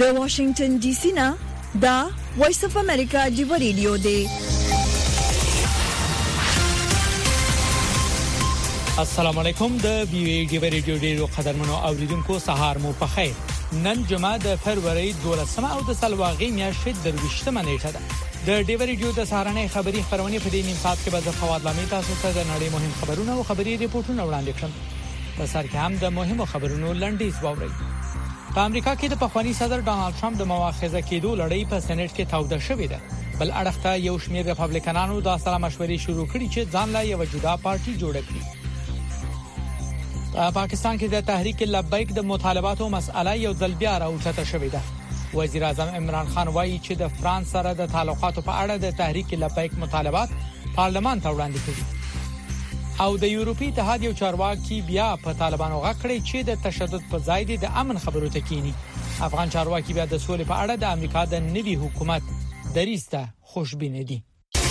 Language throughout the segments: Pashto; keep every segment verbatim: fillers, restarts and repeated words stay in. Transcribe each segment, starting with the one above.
د واشنگټن ډي سي نه دا وایس اف امریکا دی ریډیو دی. السلام علیکم. د بي وي دی ریډیو ډیرو قدرمنو اوریدونکو سهار مو په خیر. نن جمعه د فروری دولسمه او د سلواغې میاشتې د ویشتمه نیټه ده. د ډیو ریډیو د سهارنۍ خبری خبرونه په دې نیم ساعت کې به د فواد لامي تاسو ته د نړۍ مهم خبرونه او خبري ریپورتونه وړاندې کړم. په سر کې هم د مهمو خبرونو لنډیز واورئ. په امریکا کې د پخوانی صدر ډانلډ ټرمپ د مواخذه کېدو لړۍ په سېنات کې تاوده شوې ده. بل اړخ ته یو شمېر ریپابلیکنانو د سره مشورې شروع کړې چې ځان لا یو جدا پارټي جوړ کړي. په پاکستان کې د تحریک لبیک د مطالباتو مسأله یو ځل بیا راوچته شوې ده. وزیر اعظم عمران خان وایي چې د فرانس سره د تعلقاتو په اړه د تحریک لبیک مطالبات پارلمان ته وړاندې کړي. او د یورپی اتحاد یو چارواکي بیا په طالبانو غکړي چې د تشدد په ځای د امن خبرو ته کینی. افغان چارواکي بیا د سولې په اړه د امریکا د نوي حکومت دریسته خوشبینه دي.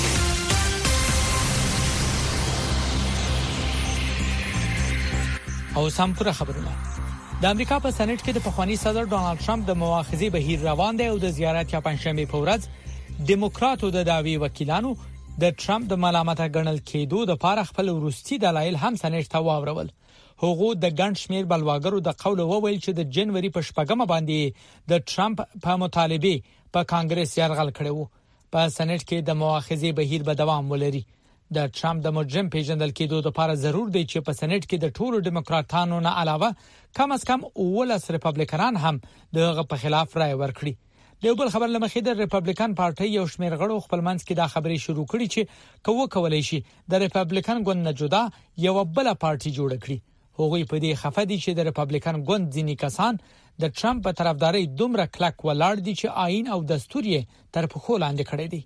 او سم پر خبرونه. د امریکا په سېنات کې د پخوانی صدر ډانلډ ټرمپ د مواخذې بهیر روان دی او د زیارت یا پنځشنبه په ورځ ډیموکراتو د داوی وکیلانو د ټرمپ د ملامت غنل کېدو د پاره خپل وروستي دلایل هم سېنات ته واورول. هغه د ګڼ شمیر بلواګرو د قول وویل چې د جنوري په شپږمه باندې د ټرمپ په مطالبه په کانګرس یرغل کړو. په سېنات کې د مواخذې بهیر به دوام ولري. د ټرمپ د مجرم پیژندل کېدو لپاره ضرور دی چې په سېنات کې د ټولو ډیموکراتانو نه علاوه کم از کم اولس ریپابلیکنان هم دغه په خلاف رائے ورکړي. د بل خبر لمخې د ریپابلیکن پارټي یو شمېر غړو خپل منځ کې دا خبرې شروع کړې چې کوو کولای شي د ریپابلیکن ګوند نه جدا یو بل پارټي جوړ کړي. هغوی په دې خفه دي چې د ریپابلیکن ګوند ځینی کسان د ټرمپ په طرفداري دومره کلک ولاړ دي چې آئین او دستور یې تر پخو لاندې کړی دی.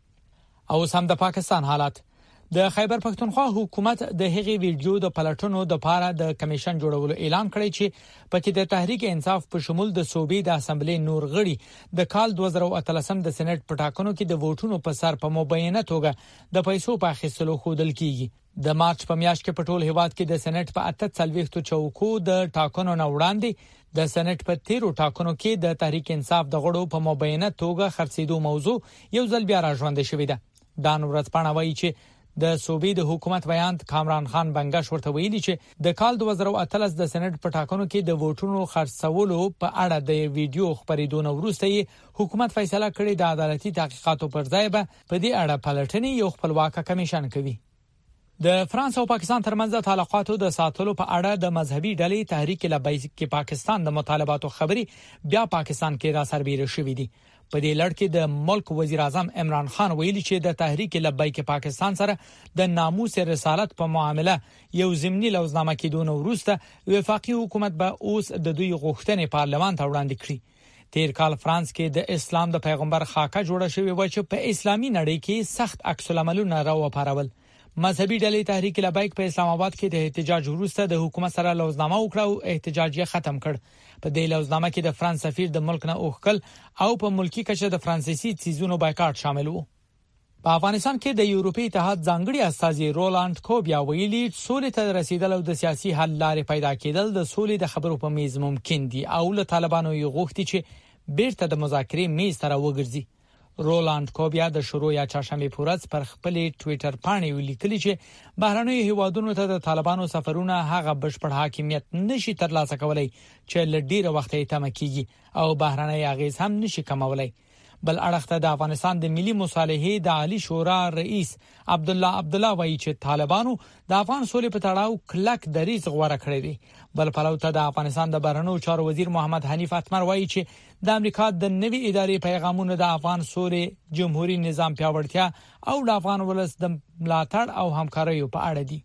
او سم د پاکستان حالات. د خیبر پښتونخوا حکومت د هغې ویډیو د پلټنو د پاره د کمیشن جوړولو اعلان کړی چې پکې د تحریک انصاف په شمول د صوبې د اسمبلی نور غړي د کال دوه زره اتلسم د سېنات په ټاکنو کې د ووټونو په سر په مبینه توګه د پیسو په اخیستلو خودل کیږي. د مارچ په میاشت کې په ټول هیواد کې د سېنات په اته څلويختو چوکو د ټاکنو نه وړاندې د سېنات په تیرو ټاکنو کې د تحریک انصاف د غړو په مبینه توګه خرڅېدو موضوع یو ځل بیا راژوندې شوې ده. دا نورځ پاڼه وایي چې د صوبې د حکومت بیان کامران خان بنگش ورته ویلي چې د کال دوه زره اتلس د سېنات په ټاکنو کې د ووټونو خرڅولو په اړه د ویډیو خبرېدو وروسته حکومت فیصله کړې د عدالتي تحقیقاتو پر ځای به په دې اړه پلټنې یو خپلواک کمیشن کوي. د فرانس او پاکستان ترمنځ د تعلقاتو د ساتلو په اړه د مذهبي ډلې تحریک لبیک کې پاکستان د مطالباتو خبري بیا پاکستان کې را سربېره شوې دي. په دې لړ کې د ملک وزیر اعظم عمران خان ویلي چې د تحریک لبیک پاکستان سره د ناموس رسالت په معامله یو ضمني لوزنامه کېدون وروسته وفاقي حکومت به اوس د دوی غوښتنې پارلمان ته وړاندې کړي. تیر کال فرانس کې د اسلام د پیغمبر خاکه جوړه شوې و چې په اسلامي نړۍ کې سخت عکس العملونه راوپارول. مذهبي ډلې تحریک لبیک په اسلام آباد کې د احتجاج وروسته د حکومت سره لوزنامه وکړه او احتجاج یې ختم کړ. په دې لوزنامه کې د فرانس سفیر د ملک نه اوخکل او په ملکی کچه د فرانسیسي چیزونو بایکاټ شامل وو. په افغانستان کې د یورپی اتحاد ځانګړي استازي رولاند کوبیا ویلي سولې ته رسیدل او د سیاسي حل لارې پیدا کېدل د سولې د خبرو په میز ممکن دي او له طالبانو یې غوښتي چې بیرته د مذاکرې میز ته راوګرځي. رولاند کوبیا د شروع یا چهارشنبه پورز پر خپل ټوئیټر باندې ولیکلی چې بهرنیو هیوادونو ته د طالبانو سفرونه هغه بشپړ حاکمیت نشي ترلاسه کولای چې لډیره وخت یې تم کیږي او بهرنی اغیز هم نشي کمولای. بل اړخ ته د افغانستان د ملي مصالحې د عالی شورا رئیس عبد الله عبد الله وایي چې طالبانو د افغان سولې په تړاو کلک دریځ غوړه کړی دی. بل پلو ته د افغانستان د بهرنیو چارو وزیر محمد حنیف اتمر وایي چې د امریکا د نوي ادارې پیغامونه د افغان سولې جمهوریت نظام پیاوړتیا او د افغان ولس د ملاتړ او همکارۍ په اړه دي.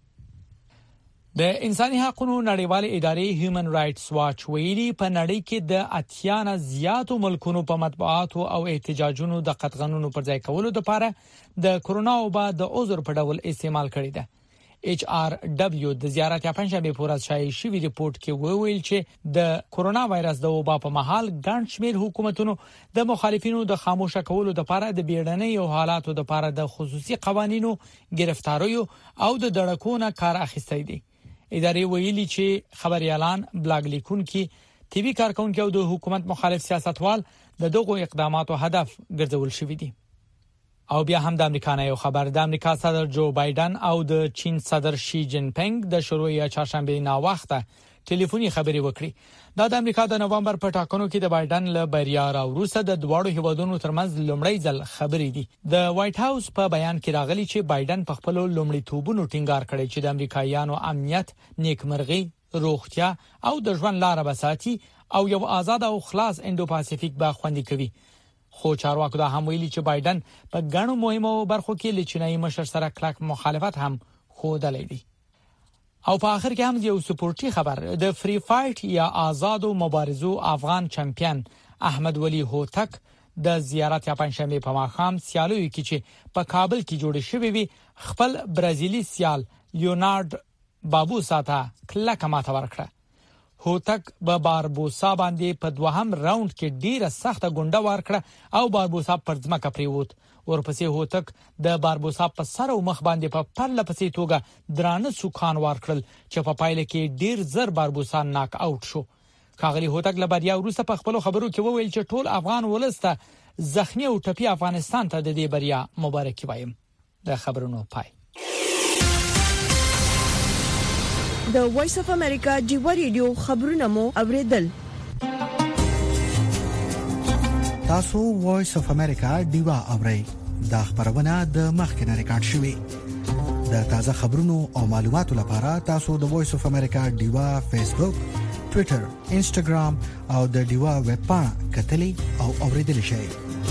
د انساني حقوقو نړیوالې ادارې هیومن رائټس واچ ویلي په نړۍ کې د اتیا نه زیاتو ملکونو په مطبوعاتو او احتجاجونو د قطغنونو پر ځای کولو لپاره د کرونا وبا د عذر په ډول استعمال کړی ده. ایچ آر دبلیو د زیارت یا پنځمه پورز شایع شوی ریپورت کې وویل چې د کرونا وایرس د وبا په مهال ګڼ شمېر حکومتونو د مخالفینو د خاموشه کولو لپاره د بیړنۍ او حالاتو لپاره د خصوصي قوانینو گرفتاریو او د دړکونه کار اخیستی دي. ادارې ویلي چې خبريالان، بلاګ لیکونکي، ټي وي کارکونکو او د حکومت مخالف سیاستوال د دغو اقداماتو هدف ګرځول شوی دی. او بیا هم د امریکا نه یو خبر. د امریکا صدر جو بایدن او د چین صدر شي جین پینګ د شروع چهارشنبه نا وخته ټلیفوني خبرې وکړي. دا د امریکا د نوامبر په ټاکنو کې د بایدن له بریا راوروسته د دواړو هیوادونو ترمنځ لومړی ځل خبرې دي. د وایټ هاوس په بیان کې راغلي چې بایدن په خپل لومړیتوبونو ټینګار کړی چې د امریکایانو امنیت، نیکمرغي، روغتیا او د ژوند لار به ساتي او یو آزاد او خلاص انډو پاسفیک به خوندي کوي. خو چارواکو دا هم ویلي چې بایدن په ګڼو مهمو برخو کې له چینایي مشر سره کلک مخالفت هم ښودلی دی. او په اخر کې هم یو سپورتي خبر. د فری فایټ یا آزادو مبارزو افغان چمپیون احمد ولی هوتک د زیارت یا پنځشنبه په ماښام سیالوي کې چې په کابل کې جوړ شوی وي خپل برازیلی سیال لیونارد باربوسا ته کلکه ماته ورکړه. هوتک به باربوسا باندې په دوهم راوند کې ډیره سخته ګونډه ورکړه او باربوسا پر ځمکه پریوت. ورپسې هوتک د باربوسا په سر او مخ باندې په پرله پسې توګه درانه سوکان ورکړل چې په پایله کې ډیر زر باربوسا ناک آوټ شو. کاغلی هوتک له بریا وروسته په خپل خبرو کې وویل چې ټول افغان ولسته زخمی او ټپي افغانستان ته د دې بریا مبارکي وایم. د خبرونو پای. د وایس اف امریکا دیوا ریډیو خبرونه مو اوریدل. تاسو وایس اف امریکا دیوا اورئ. دا خبرونه د مخکنه ریکارډ شوې. د تازه خبرونو او معلوماتو لپاره تاسو د وایس اف امریکا دیوا فیسبوک، ټوئیټر، انسټاګرام او د دیوا ویب پاڼه کتلې او اوریدل شئ.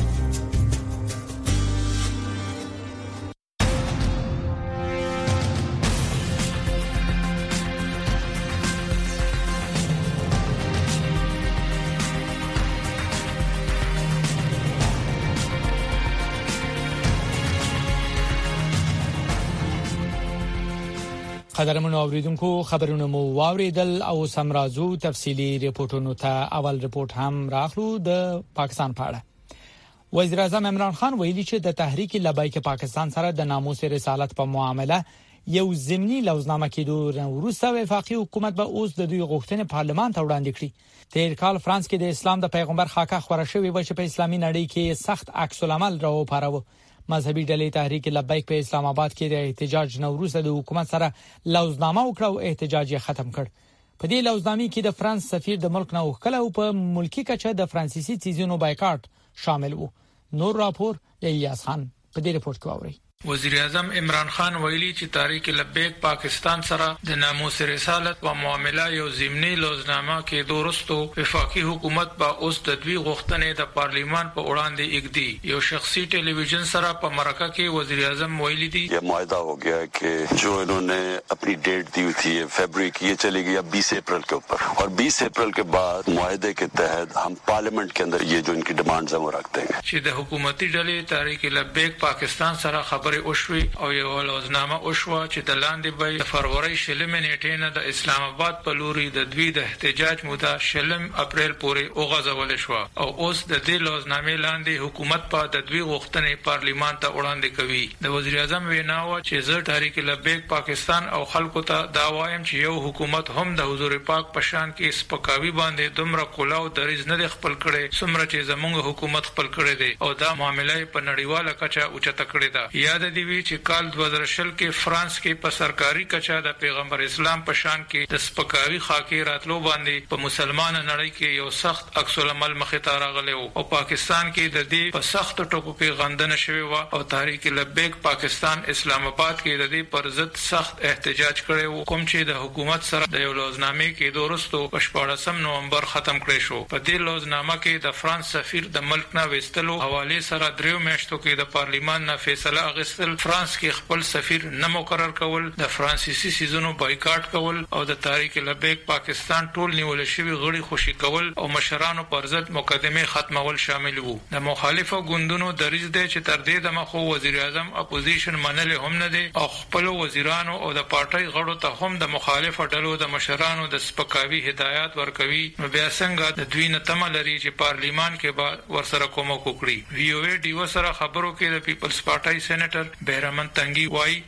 قدرمنو اوریدونکو خبرونه مو واوریدل او سمرازو تفصیلی ریپورتونو ته. اول ریپورت هم راخلو د پاکستان په اړه. وزیر اعظم عمران خان ویلي چې د تحریک لبیک پاکستان سره د ناموس رسالت په معامله یو ضمني لوزنامه کېدو وروسته وفاقي حکومت به اوس د دوی غوښتنې پارلمان ته وړاندې کړي. تیر کال فرانس کې د اسلام د پیغمبر خاکه خبره شوې و چې په اسلامي نړۍ کې سخت عکس العمل راوپاروه. مذهبي ډلې تحریک لبیک په اسلام آباد کې د احتجاج نوروز د حکومت سره لوزنامه وکړه او احتجاج یې ختم کړ. په دې لوزنامې کې د فرانس سفیر د ملک نه وکړه او په ملکی کچه د فرانسیسي تیزونو بایکاټ شامل وو. نور راپور الیاس خان په دې رپورت کې اوري. وزیر اعظم عمران خان ویلي چې تحریک لبیک پاکستان سره د ناموس رسالت او معامله یو ضمني لوزنامه کې دوستو وفاقي حکومت با اوس د دوی غوښتنې د پارلیمان په وړاندې اګدي. یو شخصي ټلویزیون سره په مرکه کې وزیر اعظم ویلي دي یہ معاہدہ ہو گیا کہ جو انہوں نے اپنی ڈیٹ دی تھی فروری کی یہ چلی گئی اب بیس اپریل کے اوپر اور بیس اپریل کے بعد معاہدے کے تحت ہم پارلیمنٹ کے اندر یہ جو ان کی ڈیمانڈز ہیں وہ رکھ دیں گے. چې د حکومتي ډلې تحریک لبیک پاکستان سره خبرې وشوي او یو لوزنامه وشوه چې د لاندې به د فروری شلمې نیټې نه د اسلام آباد په لوري د دوی د احتجاج موده شلم اپریل پورې وغځول شو او اوس د دې لوزنامې لاندې حکومت په د دوی غوښتنې پارلیمان ته وړاندې کوي. د وزیر اعظم وینا و چې زه تحریک لبیک پاکستان او خلکو ته دا وایم چې یو حکومت هم د حضور پاک په شان کې سپکاوي باندې دومره کولاو دریز نه خپل کړي څومره چې زموږ حکومت خپل کړي دي او دا معاملې په نړیواله کچه اوچته کړې ده. یاد دی وی چې کال دوه زره شل کې فرانس کې په سرکاري کچه د پیغمبر اسلام په شان کې د سپکاوي خاکې راتلو باندې په مسلمان نړۍ کې یو سخت عکس العمل مخې ته راغلی او پاکستان کې د دې په سخت ټکو کې غندنه شوې و او تحریک لبیک پاکستان اسلام آباد کې د دې پر ضد سخت احتجاج کړی و کوم چې د حکومت سره د یو لوزنامې کې دورستو په شپاړسم نومبر ختم کړی شو. په دې لوزنامه کې د فرانس سفیر د ملک نه وستلو حواله سره دریو میاشتو کې د پارلیمان نه فیصله اغستل، فرانس کې خپل سفیر نه مقرر کول، د فرانسیسي سیزونو بایکاټ کول او د تحریک لبیک پاکستان ټول نیول شوی غړي خوشي کول او مشرانو پر ضد مقدمه ختمول شامل وو. د مخالفو ګوندونو دریځ دی چې تر دې دمه خو وزیر اعظم اپوزیشن منل هم نه دي او خپل وزیرانو او د پارټۍ غړو ته هم د مخالفو ډلو د مشرانو د سپکاوي هدایت ورکوي. نو بیا څنګه د دوی نه تمه لري چې پارلیمان کې به ورسره کومک وکړي. وی او ای ډیو سره خبرو کې د پیپلز پارټۍ سېنیټر بهرمن تنګي وایي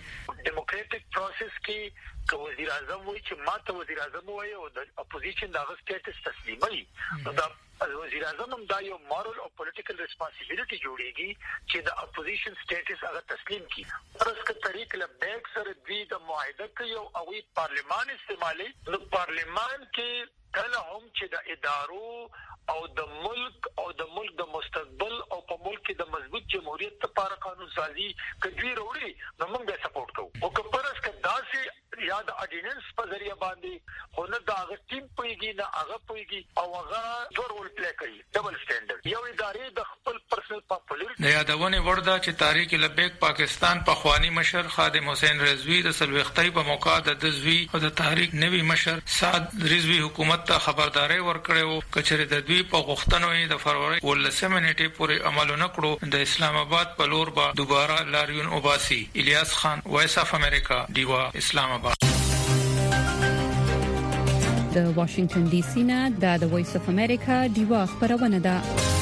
ډیموکراټک پروسس کې که وزیر اعظم وایي چې ماته وزیر اعظم وایي او د اپوزیشن دغه سټیټس تسلیموي نو دا وزیر اعظم هم دا یو مورال او پولیټیکل ریسپانسیبিলিټي جوړيږي چې د اپوزیشن سټیټس هغه تسلیم کړي پرسکه طریق له بیک سره دوی د معاهده کوي او وی پارلیمان استعمالي نو پارلیمان کې کله هم چې د ادارو او د ملک او د ملک د مستقبل او په ملک کې د مضبوط جمهوریت لپاره قانون سازي کوي وروړي نو موږ به سپورټ کوو او که پرس که داسې یا د اډیننس په ذریعہ باندې خو نه دا هغه ټیم پويږي نه هغه پويږي او هغه ډور ول پلی کوي ډبل سټانډرډ یو ادارې د خپل پرسنل پاپولریټي د یادونه ورده چې تحریک لبیک پاکستان په خوانی مشر خادم حسین رضوی د سلوختي په موقع د دزوی او د تحریک نوی مشر سعد رضوی حکومت ته خبرداري ورکړو کچره د دوی په غوښتنو د فروری ولسمه نیټه پورې عمل نکړو د اسلام آباد په لور به دوباره لاریون وباسي الیاس خان وایس اف امریکا دیوا اسلام آباد د واشنگټن ډي سي نه د وایس اف امریکا دیوا خبرونه ده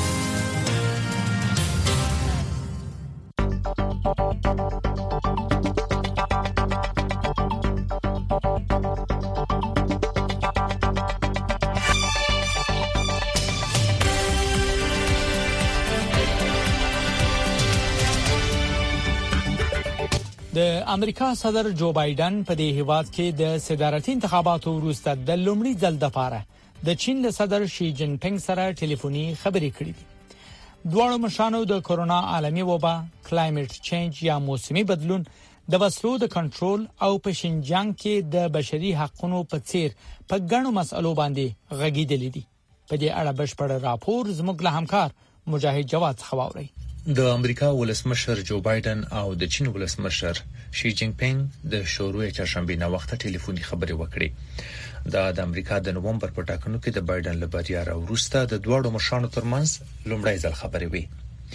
د امریکا صدر جو بایدن په دې هیواد کې د صدارتي انتخاباتو وروسته د لومړي ځل لپاره د چین له صدر شي جین پینګ سره ټلیفوني خبرې کړې دي. دواړو مشرانو د کورونا عالمي وبا، کلایمټ چینج یا موسمي بدلون، د وسلو د کنټرول او په شینجیانګ کې د بشري حقوقو په څیر په ګڼو مسألو باندې غږیدلې دي. په دې اړه بشپړ راپور زموږ له همکار مجاهد جواد خبري. د امریکا ولسمشر جو بایدن او د چین ولسمشر شي جین پینګ د شروع چهارشنبه نه وخت ټلیفوني خبرې وکړې. دا د امریکا د نوومبر په ټاکنو کې د بایدن لپاره را وروسته د دواړو مشرانو ترمنځ لومړی ځل خبرې وې.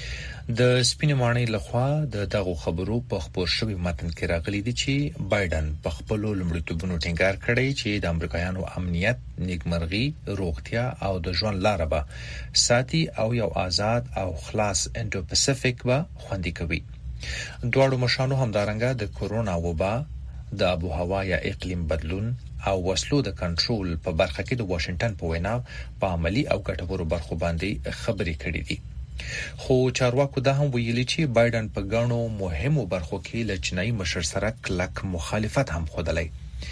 د سپینمانۍ لخوا د دغه خبرو په خبر شوی متن کې راغلي دي چې بایدن په خپل لومړیتوبونو ټینګار کړی چې د امریکایانو امنیت، نیکمرغي، روغتیا او د ژوند لار به ساتي او یو آزاد او خلاص انډو پاسفیک به خوندي کوي. دواړو مشرانو همدارنګه د کورونا وبا، د ابو هوا یا اقلیم بدلون او وسلو د کنټرول په برخه کې د واشنگټن په وینا په عملی او ګټورو برخو باندې خبرې کړې دي. خو چارواکو دا هم ویلي چې بایدن په ګڼو مهمو برخو کې له چینایي مشر سره کلک مخالفت هم خوده.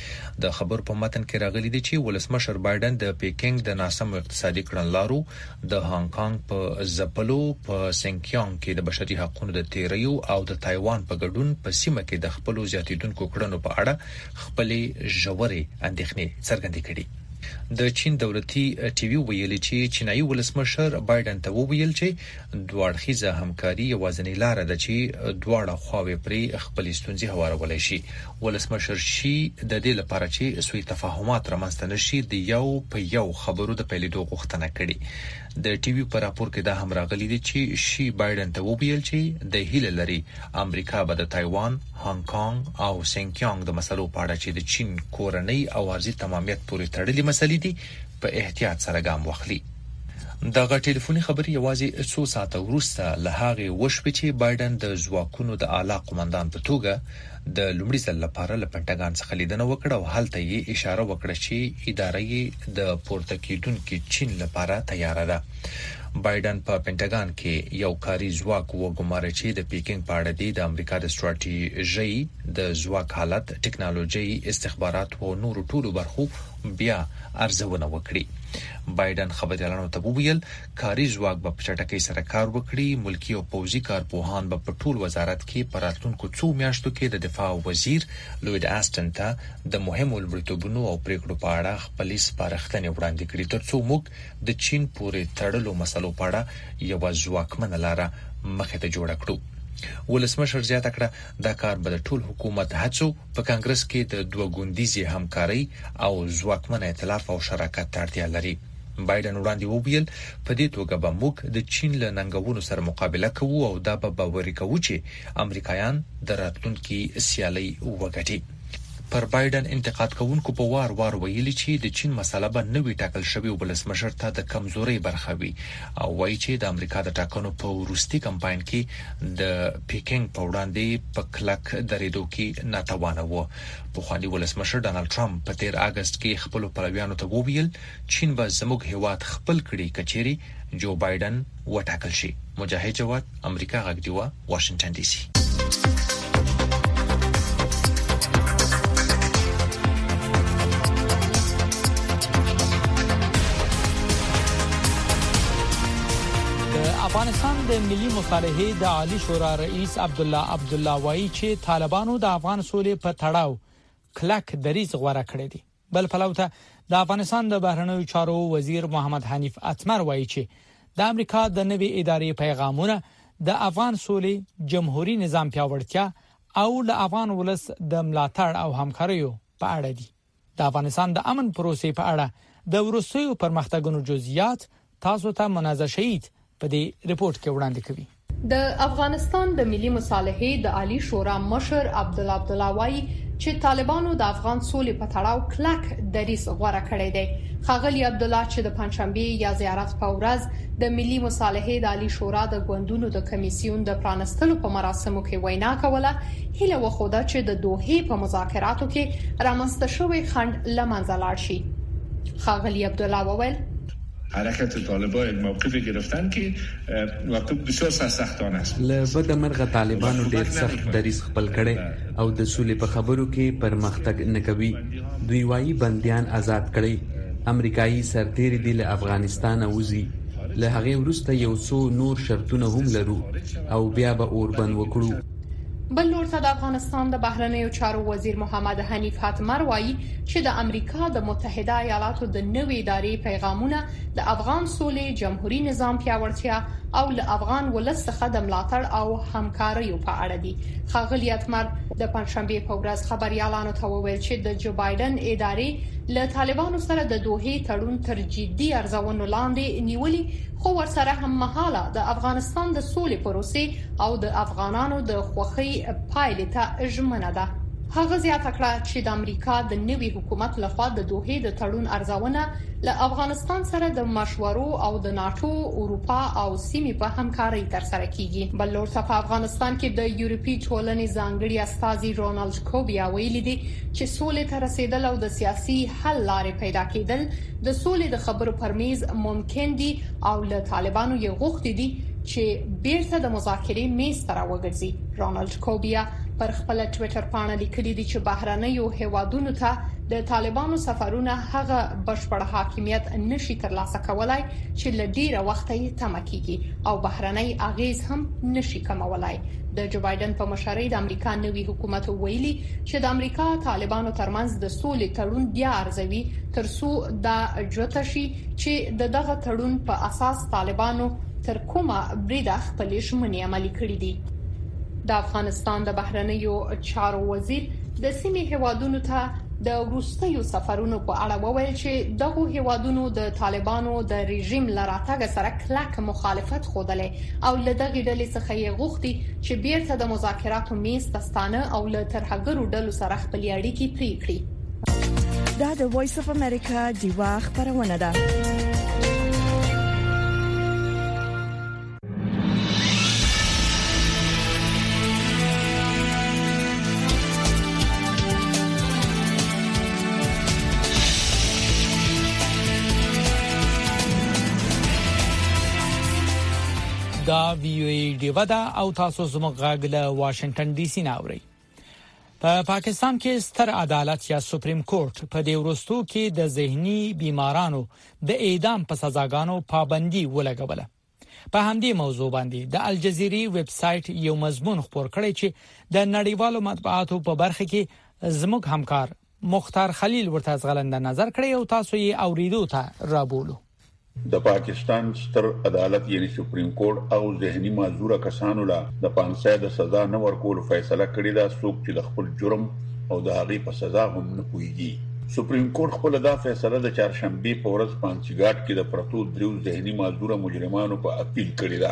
د خبر په متن کې راغلي دي چې ولسمشر بایدن د پیکینګ د ناسم اقتصادي کړنلارو، د هانګ کانګ په ځپلو، په سنکیانګ کې د بشري حقوقو د تیریو او د تایوان په ګډون په سیمه کې د خپل زیاتیدونکو کړنو په اړه خپلې ژورې اندېښنې څرګندې کړې. د چین دولتي ټي وي ویلي چې چینایي ولسمشر بایدن ته وویل چې دوړخیزه همکاري یوازینی لار ده چې دواړه خواوې پرې خپل ستونزې هوارولای شي. ولسمشر شي د دې لپاره چې سوی تفاهمات رامنځته نشي د یو په یو خبرو د پیلېدو غوښتنه کړې. د ټي وي په راپور کې دا هم راغلي دي چې شي بایدن ته وویل چې د هیله لري امریکا به د تایوان، هانګ کانګ او سنکیانګ د مسلو په اړه چې د چین کورنۍ او ارضي تمامیت پورې تړلې مسلې دي په احتیاط سره ګام واخلي. دغه ټلیفوني خبري یوازې څو ساعته وروسته له هغه وشوي چې بایدن د ځواکونو د اعلی قومندان په توګه د لومړي ځل لپاره له پنټاګان څخه لیدنه وکړه او هلته یې اشاره وکړه چې اداره یې د پورته کېدونکو چین لپاره تیار ده. بایدن په پنټاګان کې یو کاري ځواک وګماري چې د پیکینګ په اړه د امریکا د ستراتیژي د ځواک حالت، ټکنالوژي، استخبارات او نورو ټولو برخو بیا ارزونه وکړي. بایدن خبريالانو ته وویل کاري ځواک به په چټکۍ سره کار وکړي. ملکی او پوځي کارپوهان به په ټول وزارت کې په راتلونکو څو میاشتو کې د دفاع وزیر لوید آسټن ته د مهمو لومړیتوبونو او پریکړو په اړه خپلې سپارښتنې وړاندې کړي ترڅو موږ د چین پورې تړلو مسلو په اړه یو ځواکمنه لار مخې ته جوړ کړو. ولسمشر زیاته کړه دا کار به د ټول حکومت هڅو په کانګرس کې د دوه ګوندیزي همکاري او ځواکمن ائتلاف او شراکت ته اړتیا لري. بایدن وړاندې وویل په دې توګه به موږ د چین له ننګونو سره مقابله کوو او دا به باوري کوو چې امریکایان د راتلونکي سیالي وګټي. پر بایدن انتقاد کوونکو په وار وار ویلي چې د چین مسله به نوې ټاکل شوی ولسمشر ته د کمزوري برخه وي او وایي چې د امریکا د ټاکنو په وروستي کمپاین کې د پیکینګ په وړاندې په کلک درېدو کې ناتوانه و. پخوانی ولسمشر ډانلډ ټرمپ په تیر اگست کې خپل پلویانو ته وویل چین به زموږ هیواد خپل کړي کچيري جو بایدن وټاکل شي. مجاهد جواد، امریکا غږ دیوا، واشنگټن ډي سي. افغانستان د ملي مصالحې د عالی شورا رئیس عبد الله عبد الله وایي چې طالبانو د افغان سولې په تړاو کلک دریځ غوړه کړی دی. بل پلوته د افغانستان د بهرنیو چارو وزیر محمد حنیف اتمر وایي چې د امریکا د نوې ادارې پیغامونه د افغان سولې جمهوریت نظام پیاوړتیا او د افغان ولس د ملاتړ او همکاریو په اړه دي. د افغانستان د امن پروسې په اړه د وروستیو پرمختګونو جزئیات تاسو ته منازعه شهید په دې ریپورت کې وړاندې کوي. د افغانستان د ملي مصالحې د عالی شورا مشر عبد الله عبد الله وایي چې طالبانو د افغان سولې په تړاو کلک دریځ غوړه کړی دی. ښاغلي عبد الله چې د پنځشنبه یا زیارت په ورځ د ملي مصالحې د عالی شورا د غونډونو د کمیسیون د پرانستلو په مراسمو کې وینا کوله، هیله وخوده چې د دوحې په مذاکراتو کې رامنځته شوی خنډ لمنځه لاړ شي. ښاغلي عبد الله وویل حرکت طالبان موقفی گرفتن که موقف بسیار سختانه است. لبد مرغه طالبانو ډیر سخت دریځ خپل کړي او د سولې په خبرو کې پرمختګ نه کوي. دوی وايي بنديان آزاد کړي. امریکایي سرتیري د افغانستان اوزي. له هغه وروسته یو څو نور شرطونه هم لرو او بیا به اوربند وکړو. بل لور ته د افغانستان د بهرنیو چارو وزیر محمد حنیف اتمر وایي چې د امریکا د متحده ایالاتو د نوې ادارې پیغامونه د افغان سولې جمهوریت نظام پیاوړتیا او له افغان ولس څخه د ملاتړ او همکاریو په اړه دي. ښاغلي اتمر د پنځشنبه په ورځ خبريالانو ته وویل چې د جو بایدن ادارې له طالبانو سره د دوحې تړون تر جدي ارزونو لاندې نیولې، خو ورسره هم مهاله د افغانستان د سولې پروسې او د افغانانو د خوخي پایلې ته ژمنه ده. هغه زیاته کړه چې د امریکا د نوي حکومت لخوا د دوحې د تړون ارزونه له افغانستان سره د مشورو او د ناتو، اروپا او سیمې په همکارۍ ترسره کیږي. بل لور ته په افغانستان کې د یورپی ټولنې ځانګړي استازي رونالډ کوبیا ویلي دي چې سولې ته رسیدل او د سیاسي حل لارې پیدا کېدل د سولې د خبرو پر میز ممکن دي او له طالبانو یې غوښتي دي چې بیرته د مذاکرې میز ته راوګرځي. رونالډ کوبیا پر خپل ټوئیټر باندې لیکلي دي چې بهرنیو هیوادونو ته د طالبانو سفرونه هغه بشپړ حاکمیت نشي ترلاسه کولای چې ل ډیره وخت یې تمه کیږي او بهرنی اغیز هم نشي کمولای. د جو بایدن په مشرۍ د امریکا نوي حکومت ویلي چې د امریکا طالبانو ترمنځ د سولې تړون بیا ارزوي ترڅو دا جوته شي چې د دغه تړون په اساس طالبانو تر کومه بریده خپل ژمنې عملي کړې دي. د افغانستان د بهرنیو چارو وزیر د سیمې هیوادونو ته د وروستیو سفرونو په اړه وویل چې دغه هیوادونو د طالبانو د رژیم لراتګ سره کلک مخالفت خوده او له دغه ډلې څخه یې غوښتي چې بیرته د مذاکراتو میز ته ستانه او له ترهګرو ډلو سره خپل اړیکې پرې کړي. دا د وایس اف امریکا دیوا خبرونه ده. دا وی او ای دیوا دا او تاسو زموږ غږ له واشنگټن ډي سي ناوړي. په پاکستان کې ستر عدالت یا سپریم کورټ په دې ورستو کې د ذهني بیمارانو د اعدام په سزاګانو پابندي ولګوله. په همدې موضوع باندې د الجزیرې ویب سټ یو مضمون خپور کړی چې د نړیوالو مطبوعاتو په برخه کې زموږ همکار مختار خلیل ورته ځغلنده نظر کړی او تاسو یې اوریدو ته رابولو. د پاکستان ستر عدالت یعنی سپریم کورټ او ذهني معذور کسانو لا د پانسه د سزا نه ورکول فیصله کړې ده څوک چې د خپل جرم او د هغې په سزا هم نه پوهیږي. سپریم کورټ خپل دا فیصله د چهارشنبه په ورځ پانسیګاټ کې د پرتو دریو ذهني معذور مجرمانو په اپیل کړې ده.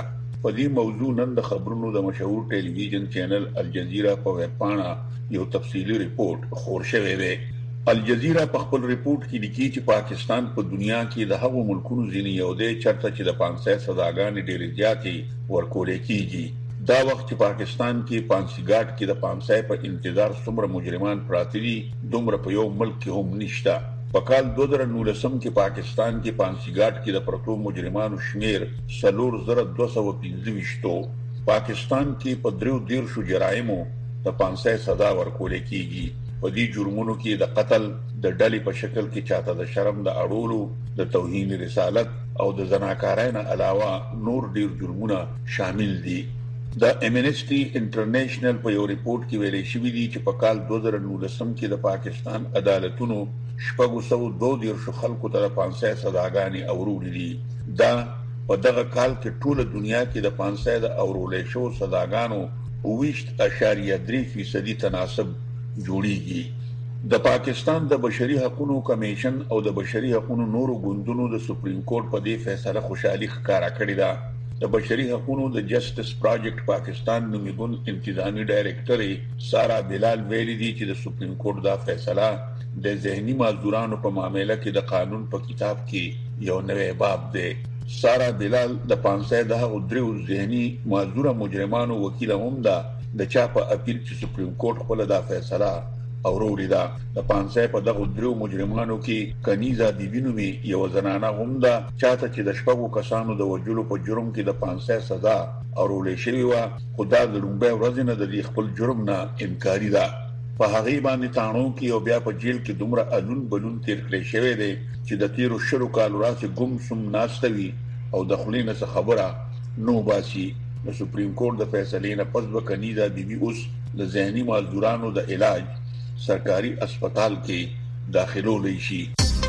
په دې موضوع نن د خبرونو د مشهور ټلویزیون چینل الجزیره په ویب پاڼه یو تفصیلی ریپورت خور شوی دی. الجزیره په خپل ریپورت کې لیکي چې پاکستان په دنیا کې د هغو ملکونو ځینې یو دی چرته چې د پانسۍ سزاګانې ډېرې زیاتې ورکول کېږي. دا وخت چې پاکستان کې پانسیګاټ کې د پانسۍ په انتظار څومره مجرمان پراته دي دومره په یو ملک کې هم نشته. په کال دوه زره نولسم کې پاکستان کې پانسیګاټ کې د پرتو مجرمانو شمیر څلور زره دوه سوه پنځه ویشت. پاکستان کې په دریو دیرشو جرایمو د پانسۍ سزا ورکول کېږي. په دې جرمونو کې د قتل د ډلې په شکل کې چاته د شرم د اړولو، د توهین رسالت او د زناکارۍ نه علاوه نور ډیر جرمونه شامل دي. د امنیسټي انټرنیشنل په یو ریپورت کې ویلي شوی دی چې په کال دوه زره نولسم کې د پاکستان عدالتونو شپږ سوه دوه دیرش خلکو ته د پانسۍ سزاګانې اورولې دي. دا په دغه کال کې ټوله دنیا کې د پانسۍ د اورولې شو سزاګانو اوویشت اعشاریه درې فیصدي تناسب جوړیږي. د پاکستان د بشري حقوقو کمیشن او د بشري حقوقو نورو ګوندونو د سپریم کورټ په دې فیصله خوشحالي ښکارا کړې ده. د بشري حقوقو د جسټس پروجیکټ پاکستان نومیدون انتظامی ډایریکټر سارا بلال ویلي دي چې د سپریم کورټ دا فیصله د ذهني معذورانو په معاملې کې د قانون په کتاب کې یو نوې باب دی. سارا بلال د پانسۍ د هغو دریو ذهني معذوره مجرمانو وکیل هم ده د چا په اپیل چې سپریم کورټ خپل دا فیصله اورولې ده. د پانسۍ په دغه دریو مجرمانو کې کنیزا بیبي نومي یو زنانه هم ده چاته چې د شپږو کسانو د وژلو په جرم کې د پانسۍ سزا اورولې شوې وه، خو دا د لومړۍ ورځې نه د دې خپل جرم نه انکاري ده. په هغې باندې تاڼو کې او بیا په جیل کې دومره الون بلون تیر کړی شوی دی چې د تیرو شلو کالو راځي ګم سم ناسته وي او د خولې نه څه خبره نو باسي. د سپریم کورټ د فیصلې نه پس به کنیزا بیبي اوس د ذهني معذورانو د علاج سرکاري اسپیټال کې داخلولی شي.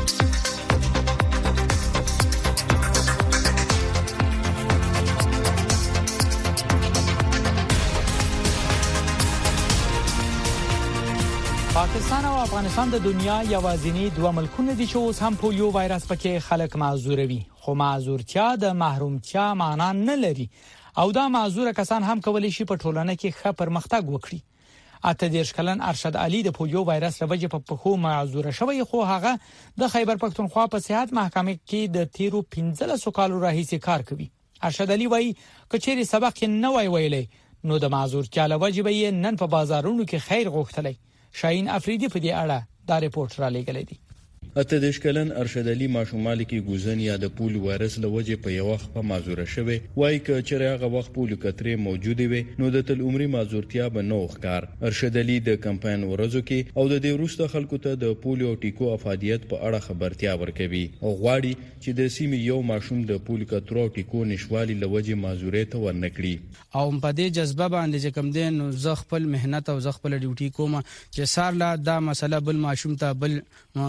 پاکستان او افغانستان د دنیا یوازینی دوه ملکونه دي چې اوس هم پولیو وایرس پکې خلک معذوروي، خو معذورتیا د محرومتیا معنا نه لري او دا معذور کسان هم کولی شي په ټولنه کې ښه پرمختګ وکړي. اته دیرش کلن ارشد علي د پولیو وایرس لوجه په پخو معذور شوی، خو هغه د خیبر پختونخوا په صحت محکمه کې د تیرو پنځلسو کالو راهیسې کار کوي. ارشد علي وایي کچېری سبق نه وای ویلې نو د معذورتیا لوجه به نن په بازارونو کې خیر غوښتلی. شاهین افریدی په دې اړه دا ریپورت را لېږلی دی. اته دیش کلن ارشد علي ماشومال کې ګوزن یا د پولیو وایرس لوجه په یو وخت په معذور شوی وای ک چې هغه وخت پولیو کترې موجوده وي نو د تل عمرې معذورتیا به نو ښکار. ارشد علي د کمپاین ورځو کې او د دې وروسته خلکو ته د پولیو ټیکو افادیت په اړه خبرتیا ورکوي او غواړي چې د سیمې یو ماشوم د پولیو کترو ټیکو نشوالي لوجه معذورې ته ورنکړي. او په دې جذبه باندې چې کم دین نو زه خپل مهنت او زه خپل ډیوټي کوم چې سارلا دا مسله بل ماشوم ته بل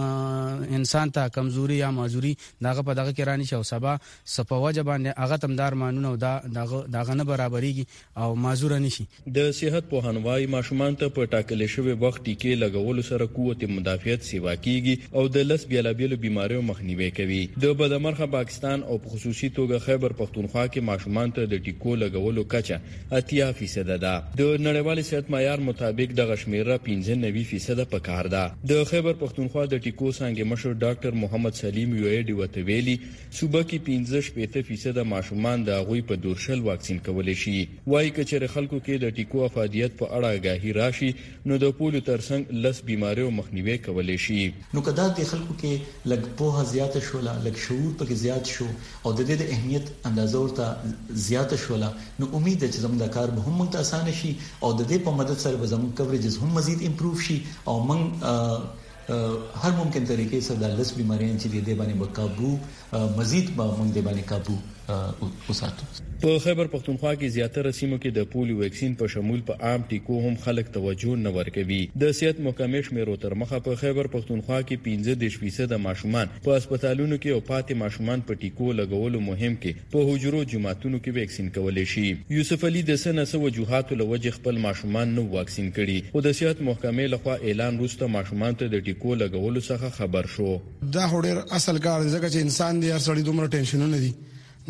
انسان ته کمزوري یا معذوري داغه په دغه کې رانی شو سبا سپوجه باندې هغه تمدار مانونه دا دغه دغه نه برابرېږي او معذور نشي. د صحت په هنوای ماشومان ته په ټاکل شوی وخت کې لګول سره قوت مدافعت سیوا کیږي او د لس بیلابیلو بيماریو مخنیوي کوي. د بدمرخه پاکستان او په خصوصي توګه خیبر پختونخوا کې ماشومان ته د ټیکو لګولو کچه اتیا فیصد ده. د نړیوال صحت معیار مطابق د غشمیره پنځه نوي فیصد په کار ده. د خیبر پختونخوا د ټیکو څنګه مشر ډاکټر محمد سلیم یوئیډي وتویلی صوبه کې پنځه شپږ فیصد ماشومان د غوي په دورشل واکسین کولای شي. وایي کچې خلکو کې د ټیکو افادیت په اړه آگاهی راشي نو د پولیو ترڅنګ لس بیماریو مخنیوي کولای شي. نو کدا د خلکو کې لګ په زیات شو لا لګ شعور پکې زیات شو او د دې د اهمیت اندازه ورته زیات شو لا نو امید ده چې زموږ د کار به هم مونږ ته اسانه شي او د دې په مدد سره به زموږ کوریجز هم مزید امپروف شي او مونږ هر ممکن طریقې سره د لس بیماریاں چې د دې باندې بقابو مزید به موږ د باندې قابو وساتو. په خیبر پختونخوا کې زیاتره سیمو کې د پولیو ویکسین په شمول په عام ټیکو هم خلک توجه نه ورکوي. د صحت محکمې شمیرو تر مخه په خیبر پختونخوا کې پنځه دیرش فیصد ماشومان په هسپتالونو کې او پاتې ماشومان په ټیکو لګولو مهم کې په حجرو جماعتونو کې ویکسین کولای شي. یوسف علي د سنه سو وجوهات لوجه خپل ماشومان نو واکسین کړي او د صحت محکمې لخوا اعلان وروسته ماشومان ته د ټیکو لګولو څخه خبر شو. دا هډر اصل کار ځکه چې انسان دی هر سړی دومره ټینشن نه دی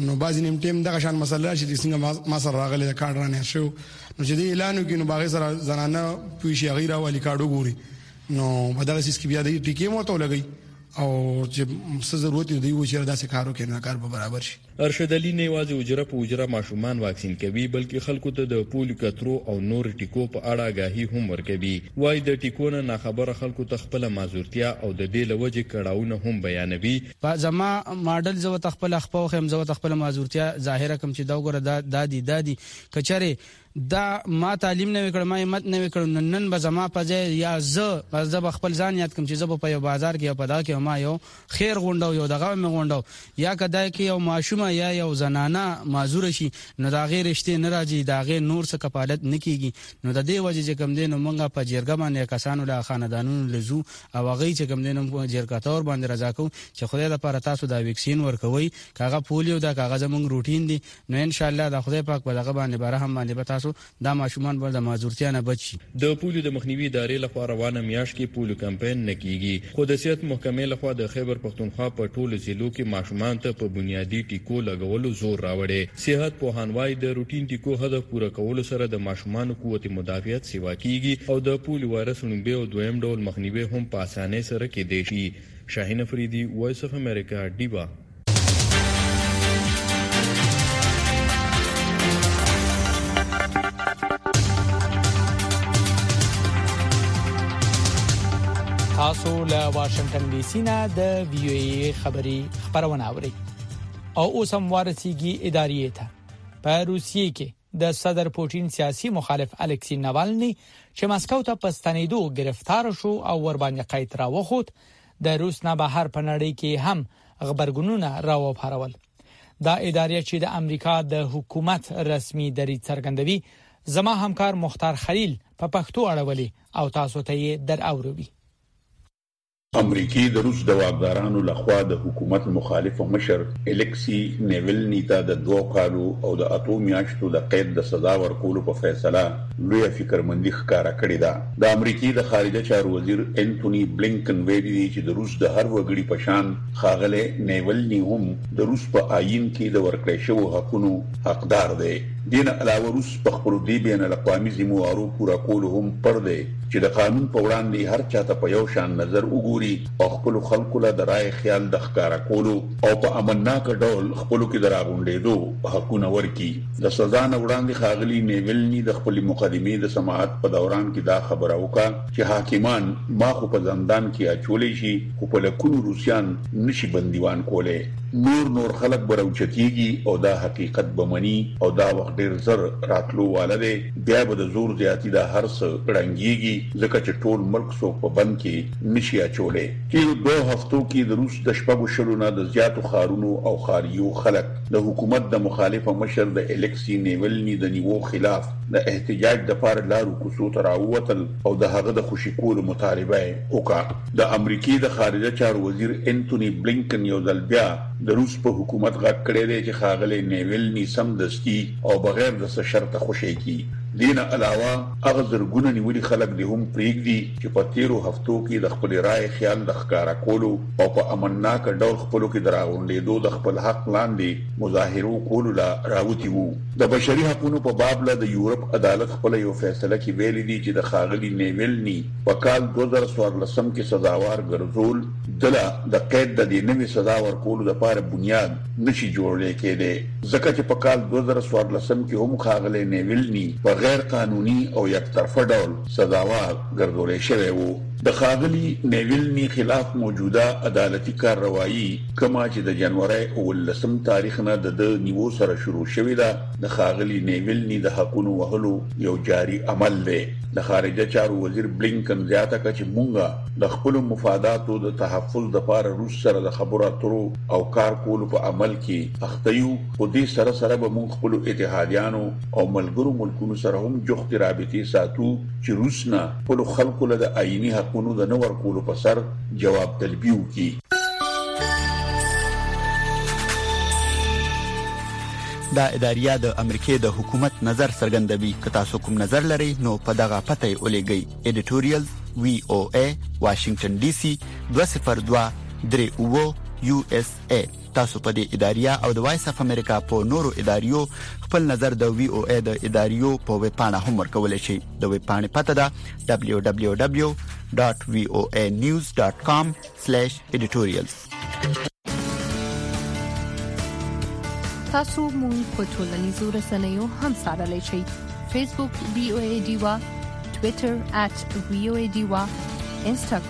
نو بعضی نیم ټیم دغه شان مسله چې څنګه ما سره راغلي کارت رانه شو نو چې دی اعلان وکړي نو باغ سره زنانه پوښي غیر والی کارت وګوري نو په دغه سیس کې بیا د ټیکې مو ته لګي او چې څه ضرورت دی و چې داسې کارو کې نه کار به برابر شي. ارشد علي نه واځي اجره په اجره ماشومان واکسین کوي بلکې خلکو ته د پولیو کترو او نور ټیکو په اړه آگاهي هم ورکوي. وای د ټیکونو نه خبره خلکو ته خپل مازورتیا او د دې لوجه کړهونه هم بیانوي. په زما ماډل زو تخپل خپل خم زو تخپل مازورتیا ظاهره کوم چې دا وګوره دادی دادی کچره دا ما تعلیم نه وکړم ما مت نه وکړم نن به زما په ځای یا زه زه خپل ځان یاد کوم چې زه په یو بازار کې په دا کې ما یو خیر غونډاو یو دغه مې غونډاو یا کدا کې یو ماشومه یا یو زنانه معذور شي نو دا غیر رشته نه راځي دا غیر نور څه کفالت نکېږي نو د دې وجه چې کم دین مونږه په جرګه باندې کسانو له خاندانونو لزو او هغه چې کم دین جرګه تور باندې رضا کو چې خدای د لپاره تاسو دا ویکسین ورکوي کاغه پولیو دا کاغذ مونږ روټین دي نو ان شاء الله د خدای پاک په دغه باندې برهم باندې دا ماشومان بل د مازورتیا نه بچي. د پولیو د مخنیوي ادارې لخوا روانه میاشت کې پولیو کمپاین نه کیږي خو د صحت محکمې لخوا د خیبر پښتونخوا په ټولو ضلعو کې ماشومان ته په بنیادی ټیکو لګولو زور راوړي. صحت پوهانوای د روټین ټیکو هدف پوره کولو سره د ماشومان قوت مدافعت سیوا کیږي او د پولیو وایرس لومبي او دویم ډول مخنیوي هم په اسانۍ سره کېدای شي. شاهین افریدي وایس اف امریکا ډیوا. تاسو له واشنگټن ډي سي نه د وی او ای خبري خبرونه اورئ او اوس هم ورسیږي ادارې ته. په روسیې کې د صدر پوتین سیاسي مخالف الکسی ناوالني چې مسکو ته پستنیدو گرفتار شو او ور باندې قید راوخوت د روس نه بهر په نړۍ کې هم خبرګونونه راوپارول. دا ادارې چې د امریکا د حکومت رسمي دریځ څرګندوي زما همکار مختار خلیل په پښتو اړولې او تاسو ته یې در اوروي. امریکای د روس د واکدارانو لخوا د حکومت مخالف مشر الکسی نیولنی ته د دوه کالو او د اتو میاشتو د قید د سزا ورکولو په فیصله لوی فکرمندي ښکارا کړې ده. د امریکای د خارجه چارو وزیر انټونی بلینکن ویلي دی چې د روس د هر وګړي په شان خاغله نیولنی هم د روس په آئین کې د ورکړې شوی حقوقو حقدار دی. دین علاوه روس په خپل دی بین الاقوامي ذمہوارو پورا کول هم پر دی چې د قانون په وړاندې هر چاته په یو شان نظر وګوري او خپل خلکو له درای خیال د ښکارا کولو او په امنناک ډول خپل کې دراغونډېدو حقونه ورکي. د سزا نه وړاندې خاغلی نیولنی د خپل مقدمې د سماعت په دوران کې دا خبره وکړه چې حاکمان ما خو په زندان کې اچولې شي خو په لکونو روسيان نشي بندیوان کوله. نور نور خلک براوچتيږي او دا حقیقت بمني او دا وخت ډیر زر راتلو والده بیا به د زور زیاتی د هر څه رنګيږي ځکه چې ټول ملک سو په بند کې نشي اچولې. تیر دوه هفتو کې د روس د شپږو شلونه د زیاتو خارونو او خاریو خلک د حکومت د مخالفه مشر د الکسی نیولنی د نیوو خلاف د احتجاج د پاره لارو کوڅو ته راووتل او د هغه د خوشی کولو مطالبه وکړه. د امریکای د خارجه چارو وزیر انټونی بلینکن یو ځل بیا د روس په حکومت غږ کړی دی چې خاغلی نیولنی سم دستی او بغیر د څه شرط خوشی کی. دین علاوه هغه زرګونه نیولي خلک دي هم پریږدي چې په تیرو هفتو کې د خپل رائے خیال د ښکارا کولو او په امنناک ډول خپلو کې دراغونډېدو د خپل حق لاندې مظاهرو کولو لا راوتی وو. د بشري حقوقو په باب له د یورپ عدالت خپل یو فیصله کې ویلي دي چې د خاغلی نیولنی په کال دوه زره څوارلسم کې سزاوار ګرځول دله د قید د دې نوې سزا ورکولو لپاره بنیاد نشي جوړل کېده ځکه چې په کال دوه زره څوارلسم کې هم خاغلی نیولنی په غیر قانوني او یک طرفه ډول سزاوار ګرځولې شوی وو. د خاغلی نیولنی خلاف موجوده عدالتي کارروایی کما چې د جنوري اولسم تاریخ نه د نیو سره شروع شوې ده د خاغلی نیولنی د حقوقو وهلو یو جاری عمل دی. د خارجه چارو وزیر بلینکن زیاته کړ چې مونږه د خپل مفاداتو د تحفظ د لپاره روس سره د خبرو اترو او کار کولو په عمل کې اختیو او دې سره سره به مونږ خپل اتحادیانو او ملګرو ملکونو سره هم جوخت رابطې ساتو چې روس نه خپل خلکو له آئینی حقوقو د نور کولو په سر جواب طلبي وکړي. دا اداریا د امریکای د حکومت نظر څرګندوي. که تاسو کوم نظر لرئ نو په دغه پته ولېږئ. ایډیټوریال وی او ای واشنگټن ډي سي دوه صفر دوه درې اوه یو اس ای. تاسو په دې اداریه او د وایس اف امریکا په نورو اداریو خپل نظر د وی او ای د اداریو په ویب پاڼه هم ورکولای شئ. د ویب پاڼې پته ده دبليو دبليو دبليو ډاټ وی او ای نیوز ډاټ کام سلیش ایډیټوریالز. تاسو مونږ په ټولنیزو رسنیو هم څارلی شئ. فیسبوک وی او ای ډیوا، ټویټر ات وی او ای ډیوا، انسټاګرام